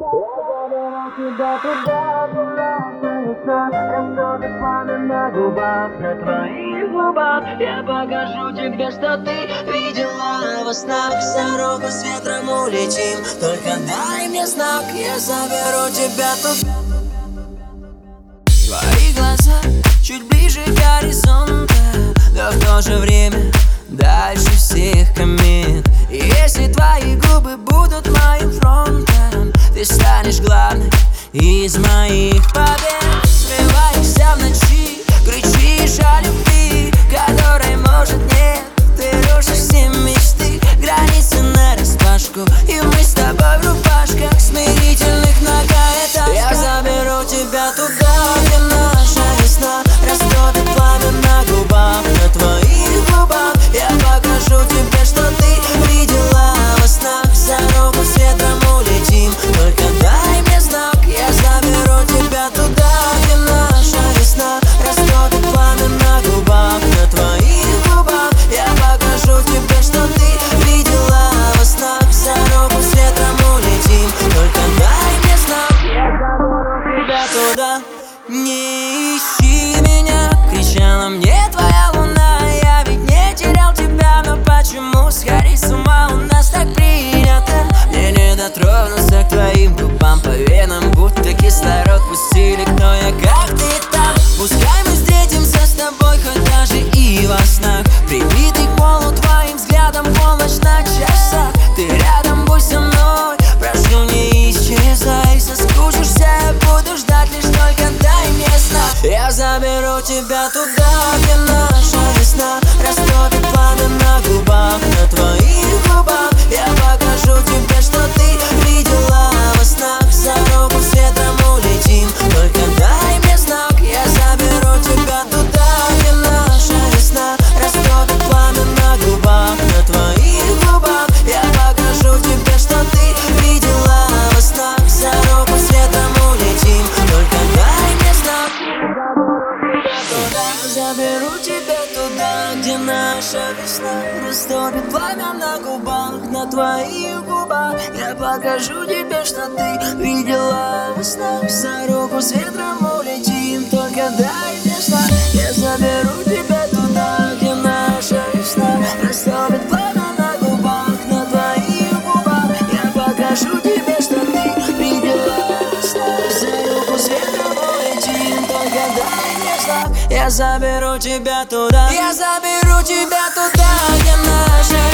Тебя туда, где весна, растопит пламя на губах, на твоих губах. Я покажу тебе, что ты видела во снах. За руку с ветром улетим, только дай мне знак, я заберу тебя туда. Твои глаза чуть ближе к горизонту, но в то же время дальше всех комет. И если твои губы будут моим фронтом, ты станешь главной из моих побед. Срываешься в ночи, кричишь о любви, которой может нет. Ты рушишь все мечты, границы нараспашку, и мы с тобой в рубашках смирительных многоэтажках. Я заберу тебя туда, где наша весна растопит пламя на губах, на твоих губах. Я покажу тебе, что ты видела во снах. За руку с ветром улетим, только дай мне знак. Я заберу тебя туда, где наша весна растопит пламя на губах, на твоих губах. Я покажу тебе, что ты видела во снах. За руку с ветром улетим, только дай мне знак. Я заберу тебя туда. Не ищи меня, кричала мне твоя луна. Я ведь не терял тебя, но почему сходить с ума у нас так принято? Мне не дотронуться к твоим губам, по венам будто кислород пустили. Кто я, как ты там? Пускай мы встретимся с тобой хоть даже и во снах, прибитый к полу твоим взглядом, полночь на часах. Ты рядом, будь со мной, прошу, не исчезай. Соскучишься, я буду ждать, лишь только дай мне знак. Я заберу тебя туда, где наша весна растопит пламя на губах, на твоих губах. Я покажу тебе, что ты видела во снах. За руку с ветром улетим, только дай мне знак. Я заберу тебя туда, где наша весна растопит пламя на губах, на твоих губах. Я покажу тебе, что ты видела во снах. За руку с ветром улетим, только дай мне знак. Заберу тебя туда, где наша весна растопит пламя на губах, на твоих губах. Я покажу тебе, что ты видела во снах. За руку с ветром улетим, только дай мне знак. Я заберу тебя туда, где наша весна растопит пламя на губах, на твоих губах. Я покажу тебе, что ты видела во снах. За руку с ветром улетим, только дай мне знак. Я заберу тебя туда, я заберу тебя туда, где наша